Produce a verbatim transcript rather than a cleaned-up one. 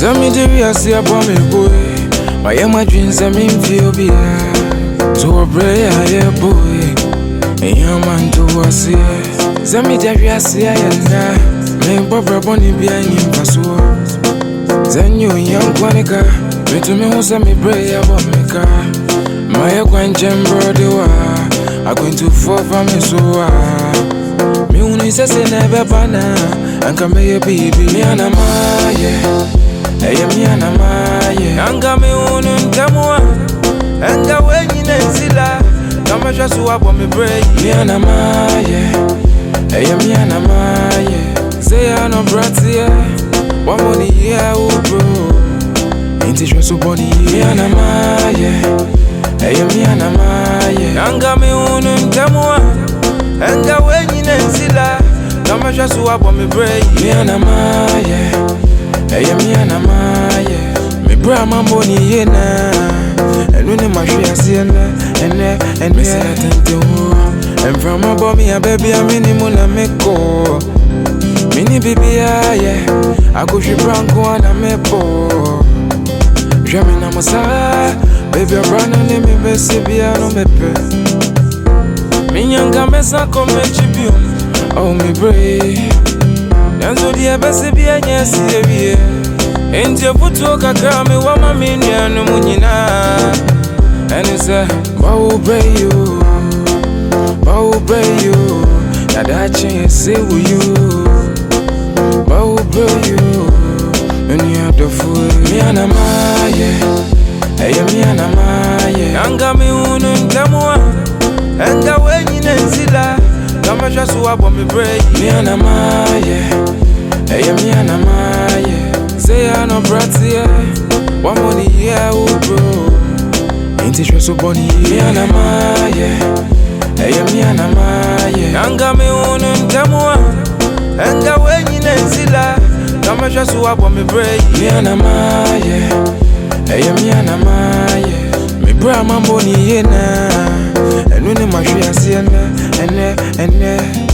Zami diri asi abomi boy. My my dreams I mean feel be so a prayer yeah boy. And your man to us here. Zami diri asi ayana. Me bobra boni behind him paso. Then you young kwanika. Me to me who's me prayer about me car. My quanchem brody wa. I going to fall for me so ah. Me uni se se never pana. And come here baby me anamaye. Hey me anamaye. Anga me unu ntamwa. Anga wenyi nenzila. Kama shasu wabo me pray. Me anamaye. Hey me anamaye. Say I no brati ya. One money yeah bro. Ain't it just so body me anamaye. Hey me anamaye. Anga me unu ntamwa. Anga wenyi nenzila. Kama shasu wabo me pray. Me anamaye. Hey me anamaye. Me bra mambo ni yena. Enu ne mahwe asiena. Ene ene atente wo. And from above me a baby a minimum na meko. Mini baby ah yeah. I go she branco and me po. Jami na masa. Baby a brand ne me besi bia no me pe. Minyanga mesa come chibium. Oh me brave. Yanzo dia besi bia nyesi ebie. Enje puto kakra me wa mami nuanu munyina. And say bawo brave you. Bawo brave you. Na da chen say will you. Bawo brave you. Eni adofu me anamaye. Hey me anamaye. Anga me unu ntamwa. Anga wenyi nenzila. Kama shasu wabo me pray. Me anamaye. Hey me anamaye. Say I no brati ya. One money yeah bro. Ain't it just so bunny me anamaye. Hey me anamaye. Anga me unu ntamwa. Anga wenyi nenzila. Kama shasu wabo me pray. Me anamaye. Hey me anamaye. Me bra mambo ni yena. Enu ne mahwe asiena. Ene ene